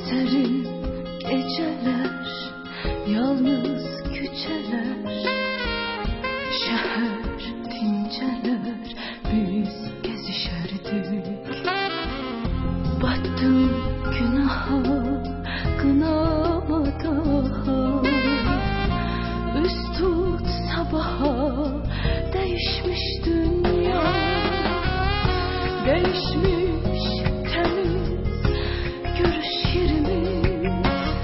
Serin geceler, yalnız küçeler, şehir tinceler, biz gezişerdik. Battım günaha, kınama daha, üst tut sabaha, değişmiş dünya, değişmiş temiz görüş yerimiz,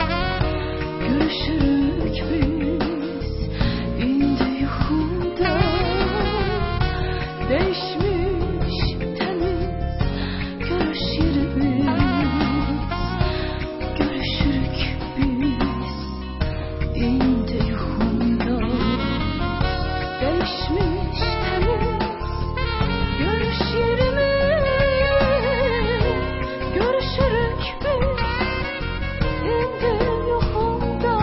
görüşürük biz indi yuhumda. Değişmiş temiz görüş yerimiz, görüşürük biz indi yuhumda. Değişmiş temiz görüş yerimiz, görüşürük biz indi yuhumda.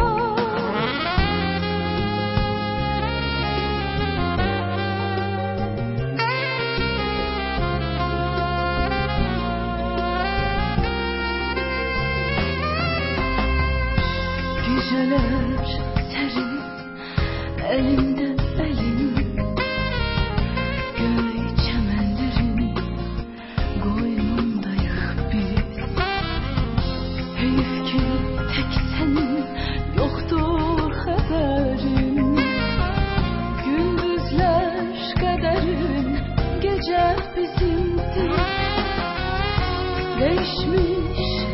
Geceler serin, elimde belim, göy çemenlerin koynundayıq biz. Heyif ki tek senin yoktur haberin, gündüzler kaderin, gece bizimdir. Değişmiş